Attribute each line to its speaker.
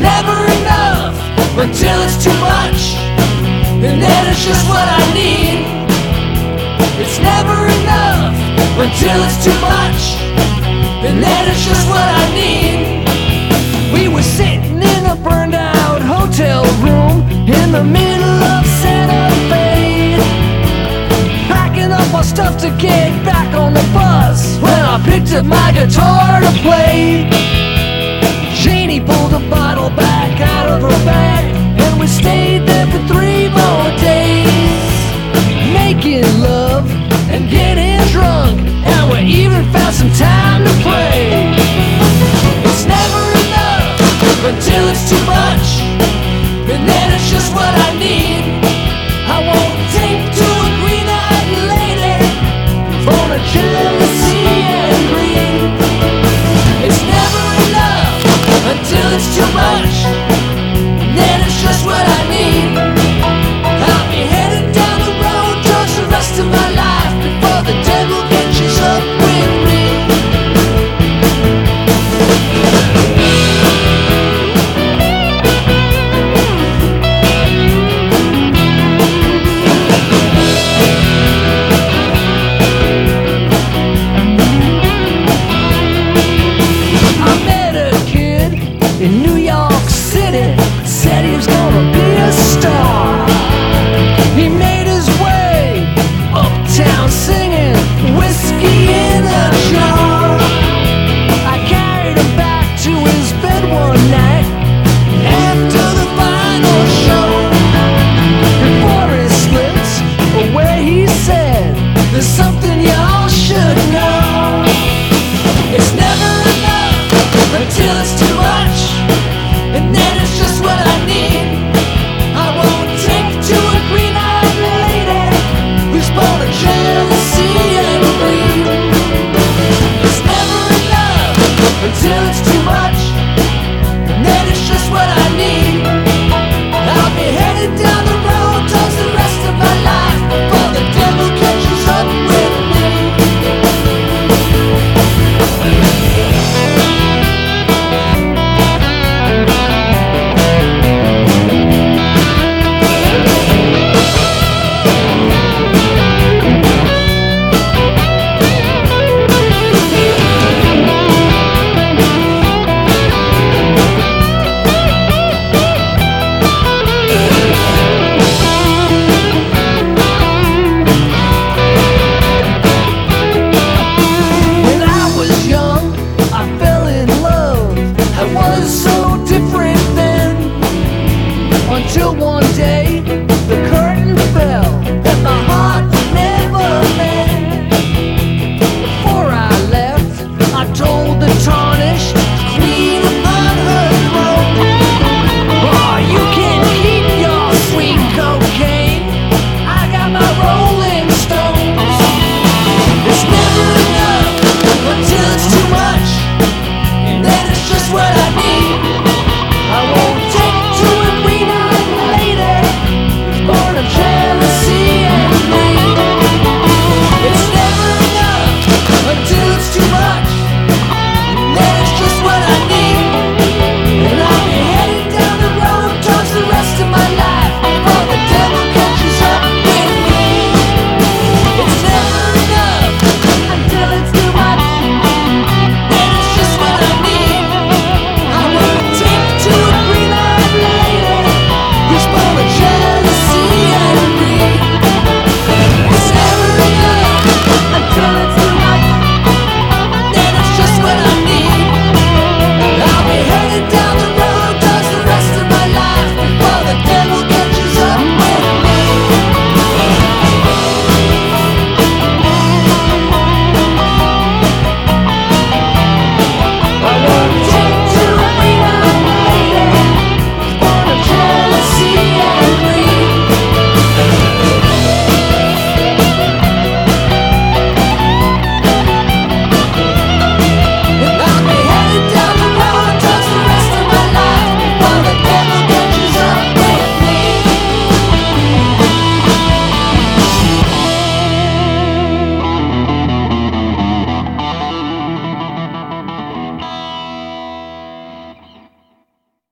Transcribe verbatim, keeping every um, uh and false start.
Speaker 1: never enough until it's too much, and then it's just what I need. It's never enough until it's too much, and then it's just what I need. We were sitting in a burned out hotel room in the middle of Santa Fe, packing up our stuff to get back on the bus, when I picked up my guitar to play. Janie pulled a bottle back out of her bag, and we stayed there for three more days, making love and getting drunk, and we even found some time to play. It's never enough until it's too much, and then it's just what I need. I won't take to a green-eyed lady for a jealousy and greed. It's never enough until it's too much, and then it's just what I need. I'll be headed down the road towards the rest of my life before the devil catches up with me. I met a kid in New York City, said he was gonna be a star. He made his way uptown singing whiskey in a jar. I carried him back to his bed one night after the final show. Before he slipped away, he said, "There's something y'all should know. It's never enough until it's too much, and then it's just what I need. I won't take to a green-eyed lady who's born of jealousy and greed. It's never enough until it's too much, and then it's just what I need. I'll be headed down the road towards the rest of my life before the devil catches up with me." When I was young, I fell in love. I was so different then, until one day